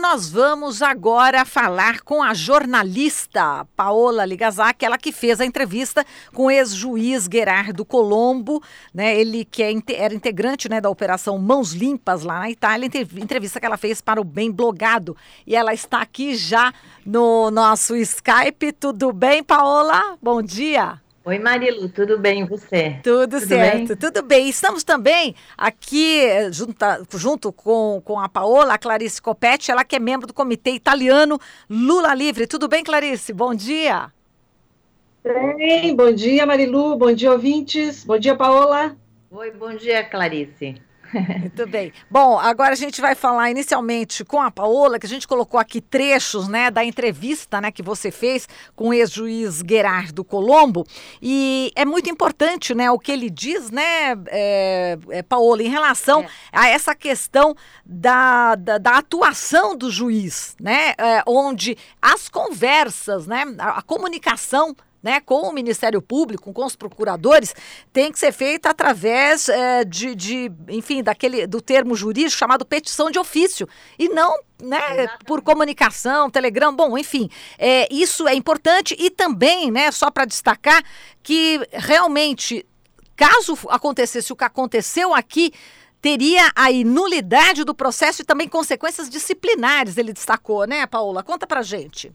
nós vamos agora falar com a jornalista Paola Ligazaki, ela que fez a entrevista com o ex-juiz Gerardo Colombo, né? Ele que era integrante, né, da Operação Mãos Limpas lá na Itália, entrevista que ela fez para o Bem Blogado. E ela está aqui já no nosso Skype. Tudo bem, Paola? Bom dia. Oi, Marilu, tudo bem e você? Tudo certo, bem? Tudo bem. Estamos também aqui junto com a Paola, a Clarice Coppetti, ela que é membro do comitê italiano Lula Livre. Tudo bem, Clarice? Bom dia. Bem, bom dia, Marilu, bom dia, ouvintes. Bom dia, Paola. Oi, bom dia, Clarice. Muito bem. Bom, agora a gente vai falar inicialmente com a Paola, que a gente colocou aqui trechos, né, da entrevista, né, que você fez com o ex-juiz Gerardo Colombo, e é muito importante, né, o que ele diz, né, Paola, em relação a essa questão da atuação do juiz, né, onde as conversas, né, a comunicação, né, com o Ministério Público, com os procuradores, tem que ser feita através enfim, do termo jurídico chamado petição de ofício, e não, né, por comunicação, telegrama, bom, enfim, isso é importante. E também, né, só para destacar que realmente, caso acontecesse o que aconteceu aqui, teria a nulidade do processo e também consequências disciplinares, ele destacou, né, Paola? Conta pra gente.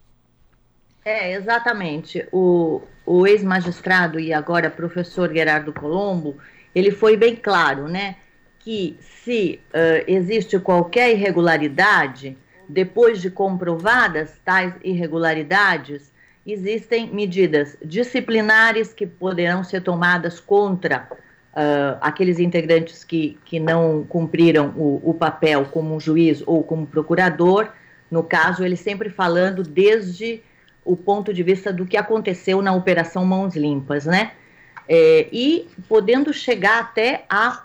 Exatamente. O ex-magistrado e agora professor Gerardo Colombo, ele foi bem claro, né, que se existe qualquer irregularidade, depois de comprovadas tais irregularidades, existem medidas disciplinares que poderão ser tomadas contra aqueles integrantes que não cumpriram o papel como juiz ou como procurador. No caso, ele sempre falando desde o ponto de vista do que aconteceu na Operação Mãos Limpas, né? E podendo chegar até a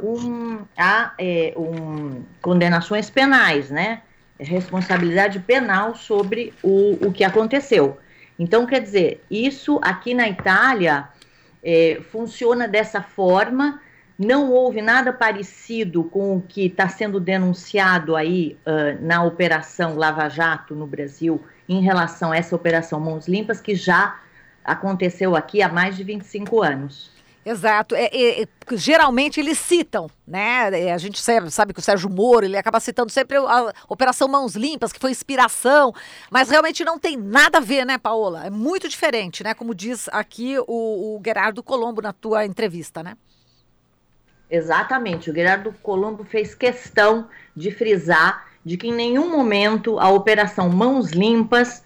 condenações penais, né? Responsabilidade penal sobre o que aconteceu. Então, quer dizer, isso aqui na Itália funciona dessa forma. Não houve nada parecido com o que está sendo denunciado aí na Operação Lava Jato no Brasil, em relação a essa Operação Mãos Limpas, que já aconteceu aqui há mais de 25 anos. Exato. Geralmente eles citam, né? A gente sabe que o Sérgio Moro, ele acaba citando sempre a Operação Mãos Limpas, que foi inspiração, mas realmente não tem nada a ver, né, Paola? É muito diferente, né? Como diz aqui o Gerardo Colombo na tua entrevista, né? Exatamente. O Gerardo Colombo fez questão de frisar de que em nenhum momento a Operação Mãos Limpas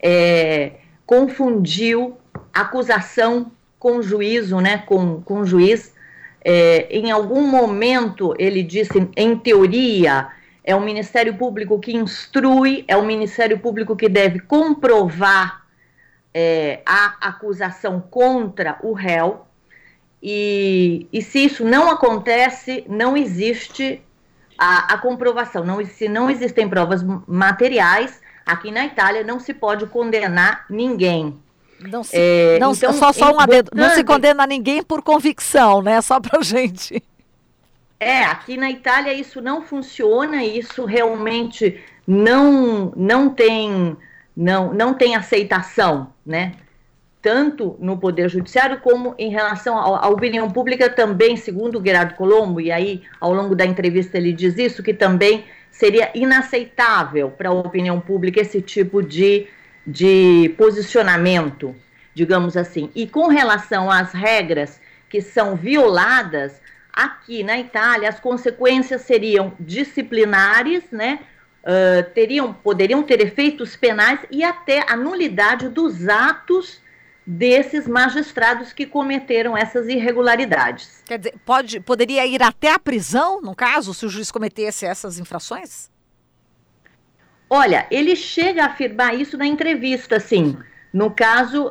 confundiu acusação com juízo, né, com juiz. Em algum momento ele disse, em teoria, é o Ministério Público que instrui, é o Ministério Público que deve comprovar a acusação contra o réu, e se isso não acontece, não existe a comprovação. Se não existem provas materiais, aqui na Itália não se pode condenar ninguém. Então, só um adendo, não se condena ninguém por convicção, né? Só pra gente. Aqui na Itália isso não funciona, isso realmente não tem aceitação, né? Tanto no Poder Judiciário como em relação à opinião pública também, segundo o Gerardo Colombo, e aí ao longo da entrevista ele diz isso, que também seria inaceitável para a opinião pública esse tipo de posicionamento, digamos assim. E com relação às regras que são violadas, aqui na Itália as consequências seriam disciplinares, né? Poderiam ter efeitos penais e até a nulidade dos atos desses magistrados que cometeram essas irregularidades. Quer dizer, poderia ir até a prisão, no caso, se o juiz cometesse essas infrações? Olha, ele chega a afirmar isso na entrevista, sim. No caso,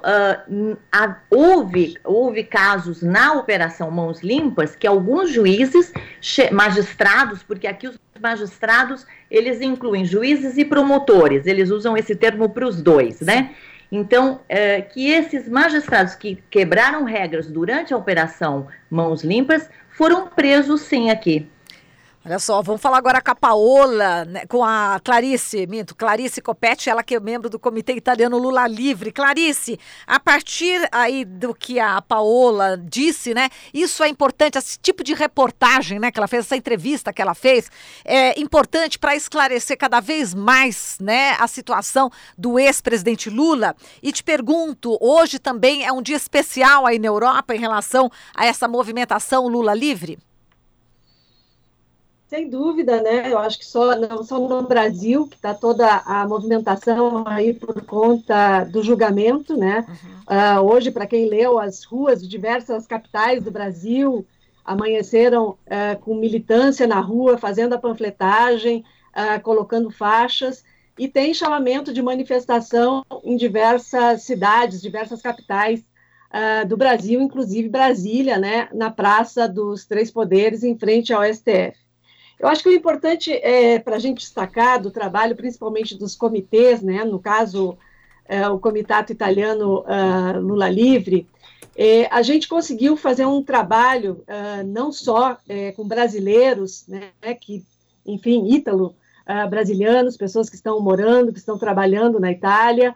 houve casos na Operação Mãos Limpas que alguns juízes, magistrados, porque aqui os magistrados, eles incluem juízes e promotores, eles usam esse termo para os dois, né? Então, que esses magistrados que quebraram regras durante a Operação Mãos Limpas foram presos, sim, aqui. Olha só, vamos falar agora com a Paola, né, com a Clarice Coppetti, ela que é membro do Comitê Italiano Lula Livre. Clarice, a partir aí do que a Paola disse, né, isso é importante, esse tipo de reportagem, né, que ela fez, essa entrevista que ela fez, é importante para esclarecer cada vez mais, né, a situação do ex-presidente Lula. E te pergunto, hoje também é um dia especial aí na Europa em relação a essa movimentação Lula Livre? Sem dúvida, né? Eu acho que não só no Brasil, que está toda a movimentação aí por conta do julgamento, né? Hoje, para quem leu, as ruas de diversas capitais do Brasil amanheceram com militância na rua, fazendo a panfletagem, colocando faixas, e tem chamamento de manifestação em diversas cidades, diversas capitais do Brasil, inclusive Brasília, né? Na Praça dos Três Poderes, em frente ao STF. Eu acho que o importante para a gente destacar do trabalho, principalmente dos comitês, né, no caso, o Comitato Italiano Lula Livre, a gente conseguiu fazer um trabalho não só com brasileiros, né, que, enfim, ítalo-brasilianos, pessoas que estão morando, que estão trabalhando na Itália,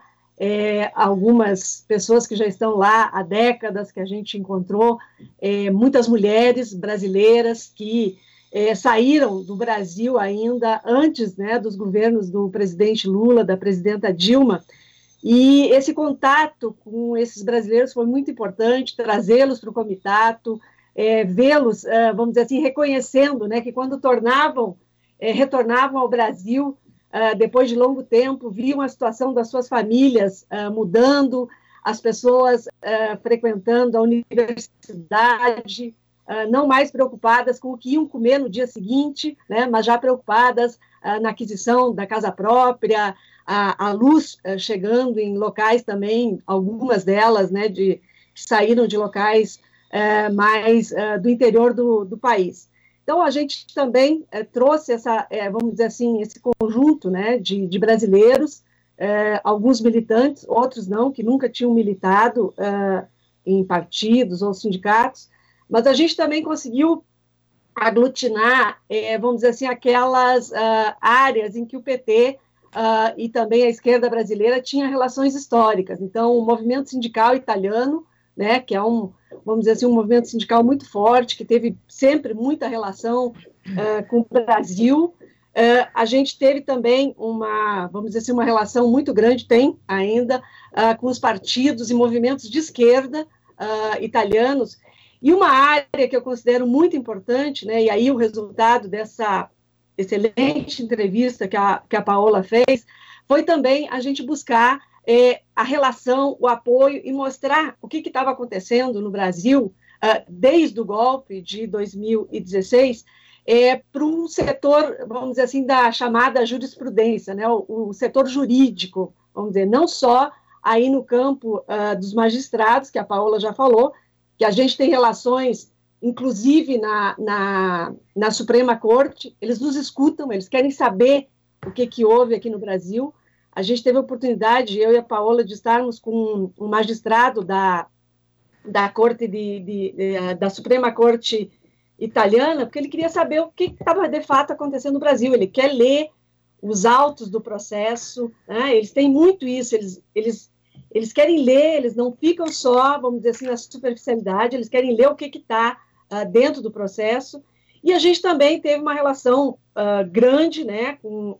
algumas pessoas que já estão lá há décadas, que a gente encontrou, muitas mulheres brasileiras que saíram do Brasil ainda antes, né, dos governos do presidente Lula, da presidenta Dilma, e esse contato com esses brasileiros foi muito importante, trazê-los para o comitato, vê-los, vamos dizer assim, reconhecendo, né, que quando retornavam ao Brasil, depois de longo tempo, viam a situação das suas famílias mudando, as pessoas frequentando a universidade, não mais preocupadas com o que iam comer no dia seguinte, né, mas já preocupadas na aquisição da casa própria, a luz chegando em locais também, algumas delas, né, que saíram de locais mais do interior do país. Então, a gente também trouxe vamos dizer assim, esse conjunto, né, de brasileiros, alguns militantes, outros não, que nunca tinham militado em partidos ou sindicatos, mas a gente também conseguiu aglutinar, vamos dizer assim, aquelas áreas em que o PT e também a esquerda brasileira tinha relações históricas. Então, o movimento sindical italiano, né, que é vamos dizer assim, um movimento sindical muito forte, que teve sempre muita relação com o Brasil. A gente teve também vamos dizer assim, uma relação muito grande, tem ainda, com os partidos e movimentos de esquerda italianos. E uma área que eu considero muito importante, né, e aí o resultado dessa excelente entrevista que a Paola fez, foi também a gente buscar a relação, o apoio e mostrar o que estava acontecendo no Brasil desde o golpe de 2016 para um setor, vamos dizer assim, da chamada jurisprudência, né, o setor jurídico, vamos dizer, não só aí no campo dos magistrados, que a Paola já falou, que a gente tem relações, inclusive na Suprema Corte, eles nos escutam, eles querem saber o que houve aqui no Brasil. A gente teve a oportunidade, eu e a Paola, de estarmos com um magistrado da Corte da Suprema Corte italiana, porque ele queria saber o que estava de fato acontecendo no Brasil. Ele quer ler os autos do processo, né? Eles têm muito isso, eles querem ler, eles não ficam só, vamos dizer assim, na superficialidade, eles querem ler o que está dentro do processo. E a gente também teve uma relação grande, né, com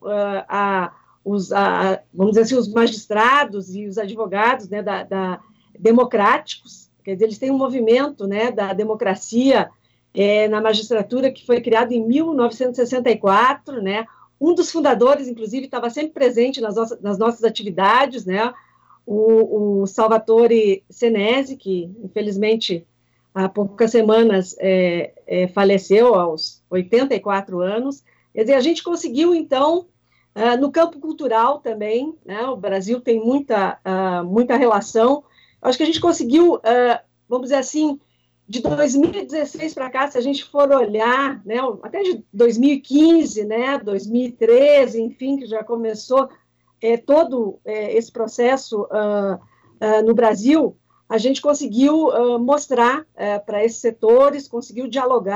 vamos dizer assim, os magistrados e os advogados, né, democráticos. Quer dizer, eles têm um movimento, né, da democracia na magistratura que foi criado em 1964, né. Um dos fundadores, inclusive, estava sempre presente nas nossas atividades, né, o Salvatore Senesi, que infelizmente há poucas semanas faleceu aos 84 anos. Quer dizer, a gente conseguiu, então, no campo cultural também, né, o Brasil tem muita relação, acho que a gente conseguiu, vamos dizer assim, de 2016 para cá, se a gente for olhar, né, até de 2015, né, 2013, enfim, que já começou todo esse processo no Brasil, a gente conseguiu mostrar para esses setores, conseguiu dialogar,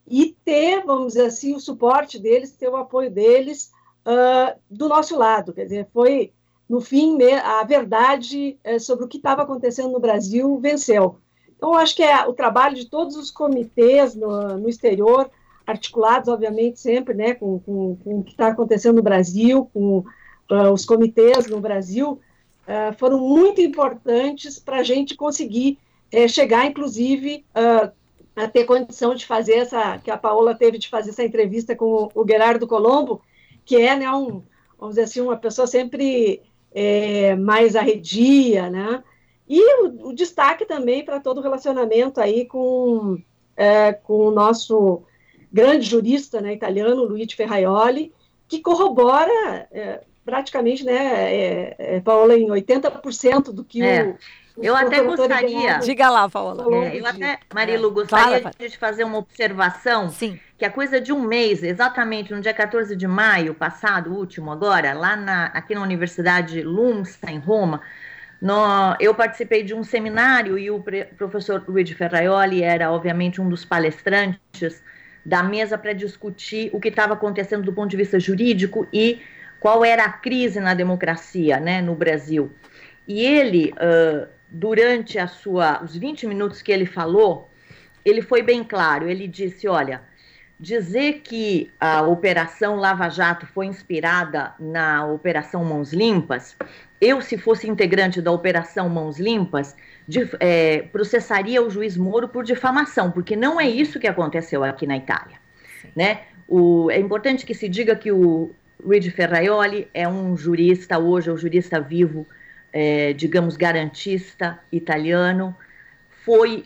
e ter, vamos dizer assim, o suporte deles, ter o apoio deles do nosso lado. Quer dizer, foi, no fim, a verdade sobre o que estava acontecendo no Brasil venceu. Então, acho que é o trabalho de todos os comitês no exterior, articulados, obviamente, sempre, né, com o que está acontecendo no Brasil, com os comitês no Brasil, foram muito importantes para a gente conseguir chegar, inclusive, a ter condição de fazer que a Paola teve de fazer essa entrevista com o Gerardo Colombo, que é, né, vamos dizer assim, uma pessoa sempre mais arredia, né? E o destaque também para todo o relacionamento aí com o nosso grande jurista, né, italiano, Luigi Ferraioli, que corrobora praticamente, né, Paola, em 80% do que eu até gostaria... Diga lá, Paola. Eu até, Marilu, gostaria de fazer uma observação. Sim. Que a coisa de um mês, exatamente no dia 14 de maio passado, último agora, lá aqui na Universidade LUMSA, em Roma, eu participei de um seminário e o professor Luigi Ferraioli era, obviamente, um dos palestrantes da mesa para discutir o que estava acontecendo do ponto de vista jurídico e qual era a crise na democracia, né, no Brasil. E ele, durante os 20 minutos que ele falou, ele foi bem claro, ele disse, olha, dizer que a Operação Lava Jato foi inspirada na Operação Mãos Limpas, eu, se fosse integrante da Operação Mãos Limpas, processaria o juiz Moro por difamação, porque não é isso que aconteceu aqui na Itália, né? É importante que se diga que o Luigi Ferraioli é um jurista, hoje é um jurista vivo, digamos, garantista italiano, foi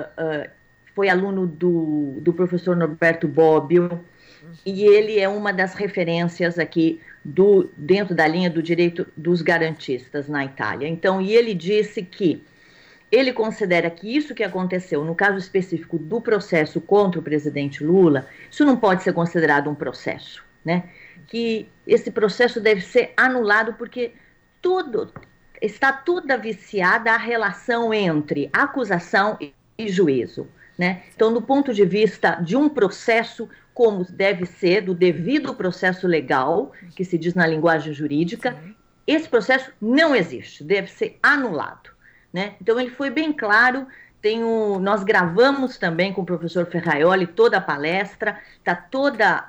aluno do professor Norberto Bobbio, e ele é uma das referências aqui dentro da linha do direito dos garantistas na Itália. Então, e ele disse que ele considera que isso que aconteceu, no caso específico do processo contra o presidente Lula, isso não pode ser considerado um processo, né? Que esse processo deve ser anulado porque está toda viciada a relação entre acusação e juízo, né? Então, do ponto de vista de um processo, como deve ser, do devido processo legal, que se diz na linguagem jurídica, esse processo não existe, deve ser anulado, né? Então, ele foi bem claro. Nós gravamos também com o professor Ferraioli toda a palestra, está toda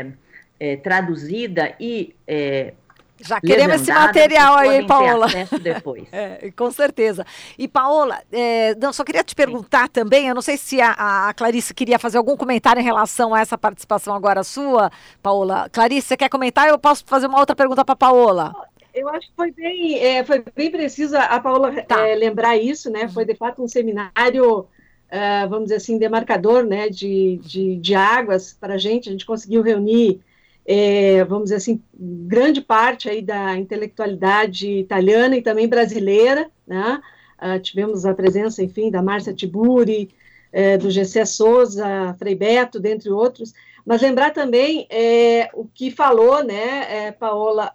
traduzida e já queremos esse material aí, Paola. Depois. Com certeza. E, Paola, só queria te perguntar também, eu não sei se a Clarice queria fazer algum comentário em relação a essa participação agora sua, Paola. Clarice, você quer comentar ou eu posso fazer uma outra pergunta para a Paola? Eu acho que foi bem precisa a Paola lembrar isso, né? Foi, de fato, um seminário, vamos dizer assim, demarcador, né, de águas para a gente conseguiu reunir vamos dizer assim, grande parte aí da intelectualidade italiana e também brasileira, né? Tivemos a presença, enfim, da Márcia Tiburi, do Gessé Souza, Frei Beto, dentre outros, mas lembrar também o que falou, né, Paola,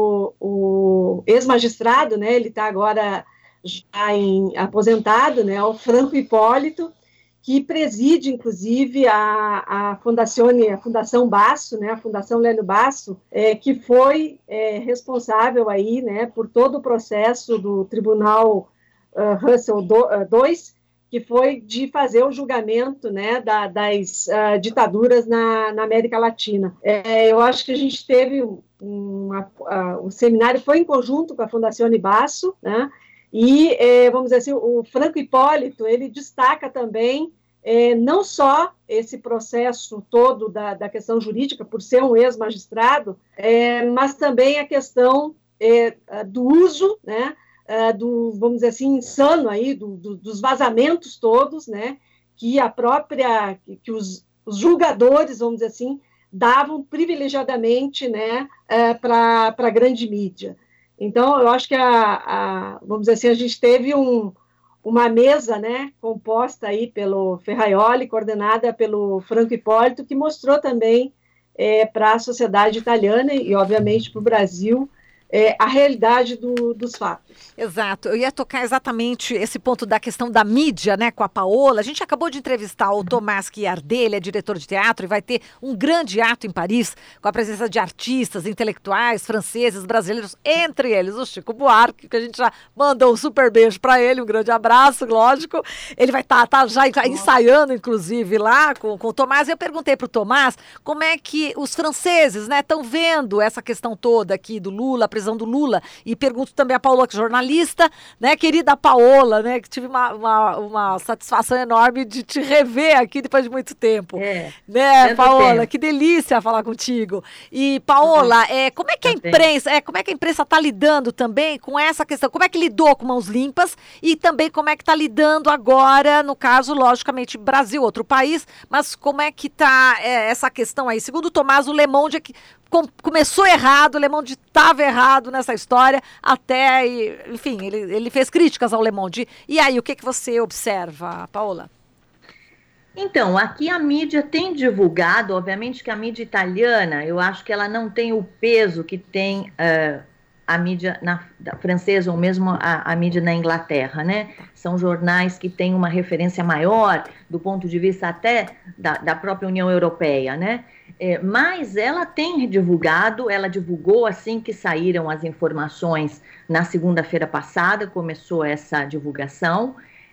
o ex-magistrado, né, ele está agora já aposentado, né, o Franco Hipólito, que preside, inclusive, a Fundação Basso, né, a Fundação Lélio Basso, que foi responsável aí, né, por todo o processo do Tribunal Russell II, que foi de fazer o julgamento, né, das ditaduras na América Latina. Eu acho que a gente teve o seminário foi em conjunto com a Fundação Basso, né, e, vamos dizer assim, o Franco Hipólito, ele destaca também não só esse processo todo da questão jurídica, por ser um ex-magistrado, mas também a questão do uso, né, vamos dizer assim, insano aí, dos vazamentos todos, né, que os julgadores, vamos dizer assim, davam privilegiadamente, né, para a grande mídia. Então, eu acho que vamos dizer assim, a gente teve uma mesa, né, composta aí pelo Ferraioli, coordenada pelo Franco Hipólito, que mostrou também para a sociedade italiana e, obviamente, para o Brasil, a realidade dos fatos. Exato, eu ia tocar exatamente esse ponto da questão da mídia, né, com a Paola. A gente acabou de entrevistar o Tomás Guiardet, ele é diretor de teatro e vai ter um grande ato em Paris, com a presença de artistas, intelectuais, franceses, brasileiros, entre eles o Chico Buarque, que a gente já mandou um super beijo para ele, um grande abraço, lógico. Ele vai estar já ensaiando, inclusive, lá com o Tomás. E eu perguntei para o Tomás como é que os franceses, né, estão vendo essa questão toda aqui do Lula, a prisão do Lula, e pergunto também a Paola, que é jornalista, né, querida Paola, né, que tive uma satisfação enorme de te rever aqui depois de muito tempo. Né, Paola, tempo. Que delícia falar contigo. E, Paola, como é que a imprensa está lidando também com essa questão? Como é que lidou com Mãos Limpas e também como é que está lidando agora, no caso, logicamente, Brasil, outro país, mas como é que está essa questão aí? Segundo o Tomás, o Le Monde é que começou errado, o Le Monde estava errado nessa história, enfim, ele fez críticas ao Le Monde. E aí, o que você observa, Paola? Então, aqui a mídia tem divulgado, obviamente que a mídia italiana, eu acho que ela não tem o peso que tem a mídia francesa ou mesmo a mídia na Inglaterra, né? São jornais que têm uma referência maior do ponto de vista até da própria União Europeia, né? Mas ela tem divulgado, ela divulgou assim que saíram as informações na segunda-feira passada, começou essa divulgação.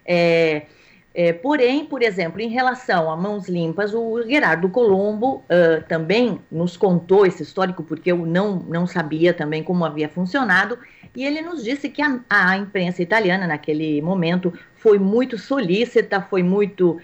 Porém, por exemplo, em relação a Mãos Limpas, o Gerardo Colombo também nos contou esse histórico, porque eu não sabia também como havia funcionado, e ele nos disse que a imprensa italiana, naquele momento, foi muito solícita, foi muito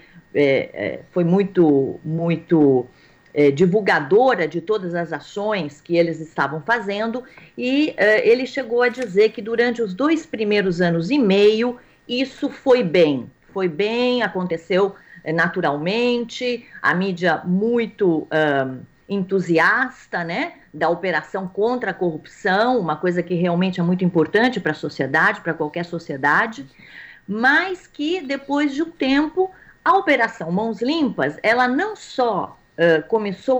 divulgadora de todas as ações que eles estavam fazendo, e ele chegou a dizer que durante os 2 primeiros anos e meio, isso foi bem, aconteceu naturalmente, a mídia muito entusiasta, né, da operação contra a corrupção, uma coisa que realmente é muito importante para a sociedade, para qualquer sociedade, mas que depois de um tempo, a Operação Mãos Limpas, ela não só começou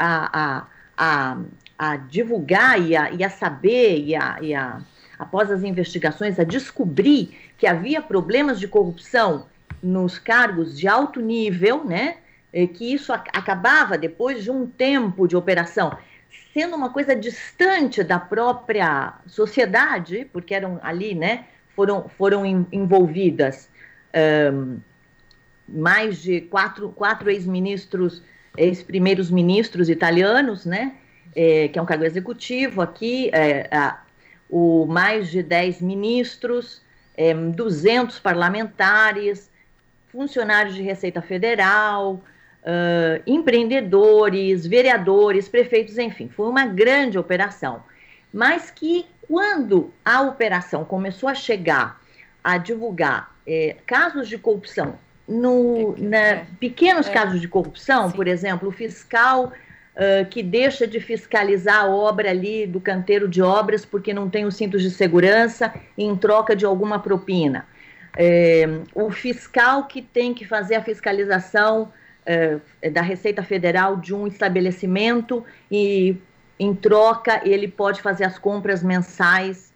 a divulgar e a saber, após as investigações, a descobrir que havia problemas de corrupção nos cargos de alto nível, né? Que isso acabava, depois de um tempo de operação, sendo uma coisa distante da própria sociedade, porque eram ali, né? Foram envolvidas mais de quatro ex-primeiros ministros italianos, né? Que é um cargo executivo aqui, mais de 10 ministros, 200 parlamentares, funcionários de Receita Federal, empreendedores, vereadores, prefeitos, enfim, foi uma grande operação. Mas que quando a operação começou a chegar a divulgar casos de corrupção, pequenos casos de corrupção, sim, por exemplo, o fiscal que deixa de fiscalizar a obra ali do canteiro de obras porque não tem os cintos de segurança em troca de alguma propina. O fiscal que tem que fazer a fiscalização da Receita Federal de um estabelecimento e, em troca, ele pode fazer as compras mensais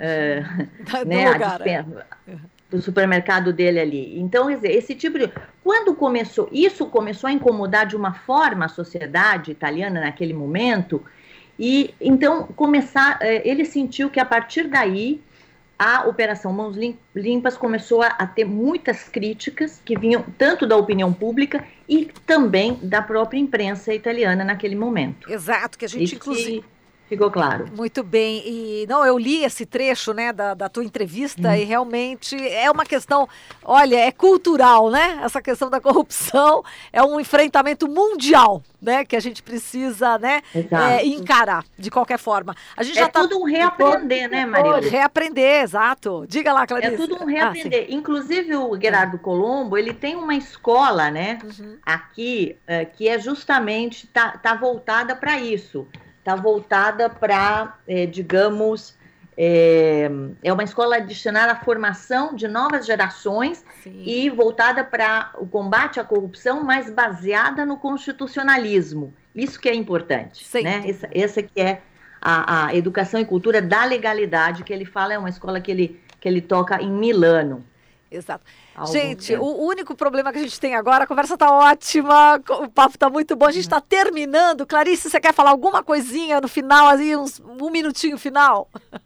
do supermercado dele ali. Então, quer dizer, esse tipo de... Quando isso começou a incomodar de uma forma a sociedade italiana naquele momento, e então ele sentiu que a partir daí a Operação Mãos Limpas começou a ter muitas críticas que vinham tanto da opinião pública e também da própria imprensa italiana naquele momento. Exato, que a gente inclusive... Ficou claro. Muito bem. E eu li esse trecho, né, da tua entrevista e realmente é uma questão, olha, é cultural, né? Essa questão da corrupção é um enfrentamento mundial, né? Que a gente precisa, né, encarar de qualquer forma. A gente tudo um reaprender, né, Marília? Reaprender, exato. Diga lá, Clarice. É tudo um reaprender. Inclusive o Gerardo Colombo, ele tem uma escola, né, aqui, que é justamente, tá voltada para isso. Está voltada para, digamos, é uma escola destinada à formação de novas gerações. Sim. E voltada para o combate à corrupção, mas baseada no constitucionalismo. Isso que é importante, né? Essa que é a educação e cultura da legalidade, que ele fala, é uma escola que ele toca em Milano. Exato. Gente, o único problema que a gente tem agora, a conversa está ótima, o papo está muito bom, a gente está terminando. Clarice, você quer falar alguma coisinha no final, ali, um minutinho final?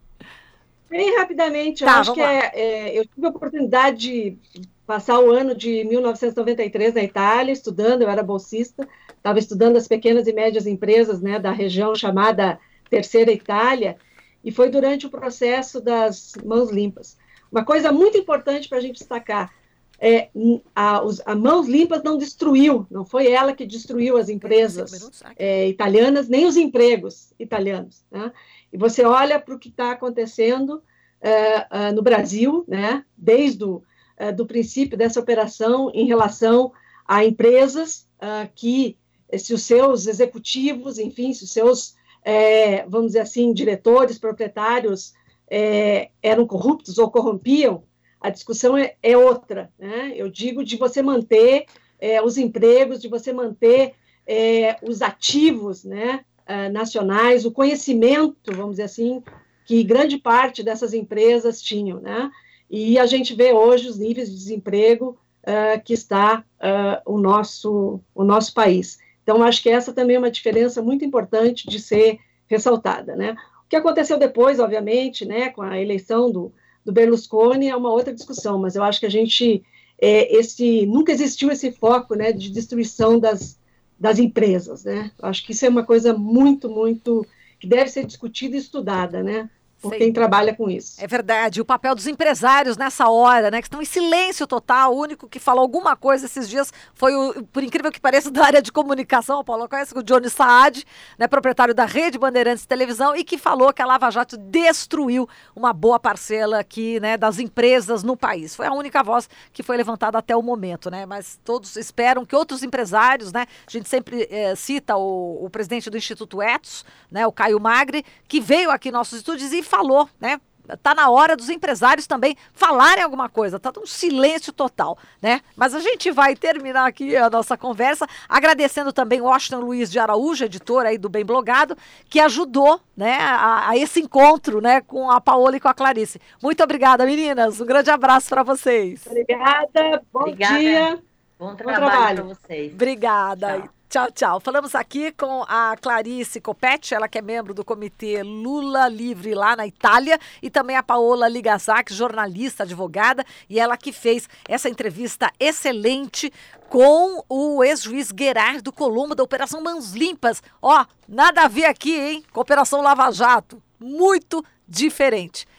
Bem rapidamente, eu acho que eu tive a oportunidade de passar o ano de 1993 na Itália, estudando, eu era bolsista, estava estudando as pequenas e médias empresas, né, da região chamada Terceira Itália, e foi durante o processo das Mãos Limpas. Uma coisa muito importante para a gente destacar, a Mãos Limpas não destruiu, não foi ela que destruiu as empresas italianas, nem os empregos italianos, né? E você olha para o que está acontecendo no Brasil, né? Desde do princípio dessa operação em relação a empresas que, se os seus executivos, enfim, se os seus, vamos dizer assim, diretores, proprietários eram corruptos ou corrompiam, a discussão é outra, né? Eu digo de você manter os empregos, de você manter os ativos, né, nacionais, o conhecimento, vamos dizer assim, que grande parte dessas empresas tinham, né? E a gente vê hoje os níveis de desemprego que está o nosso país. Então, acho que essa também é uma diferença muito importante de ser ressaltada, né? O que aconteceu depois, obviamente, né, com a eleição do Berlusconi é uma outra discussão, mas eu acho que a gente, nunca existiu esse foco, né, de destruição das empresas, né? Eu acho que isso é uma coisa muito, muito, que deve ser discutida e estudada, né? Por quem trabalha com isso. É verdade, o papel dos empresários nessa hora, né, que estão em silêncio total. O único que falou alguma coisa esses dias foi, por incrível que pareça, da área de comunicação, o Paulo conhece, o Johnny Saad, né, proprietário da Rede Bandeirantes de Televisão, e que falou que a Lava Jato destruiu uma boa parcela aqui, né, das empresas no país. Foi a única voz que foi levantada até o momento, né, mas todos esperam que outros empresários, né, a gente sempre cita o presidente do Instituto Etos, né, o Caio Magri, que veio aqui em nossos estúdios e falou, né? Tá na hora dos empresários também falarem alguma coisa, tá um silêncio total, né? Mas a gente vai terminar aqui a nossa conversa agradecendo também o Washington Luiz de Araújo, editor aí do Bem Blogado, que ajudou, né, a esse encontro, né, com a Paola e com a Clarice. Muito obrigada, meninas. Um grande abraço para vocês. Obrigada, Obrigada. Dia. Bom trabalho para vocês. Obrigada. Tchau. Tchau, tchau. Falamos aqui com a Clarice Coppetti, ela que é membro do Comitê Lula Livre lá na Itália, e também a Paola Ligazak, jornalista, advogada, e ela que fez essa entrevista excelente com o ex-juiz Gerardo Colombo da Operação Mãos Limpas. Ó, nada a ver aqui, hein? Com a Operação Lava Jato. Muito diferente.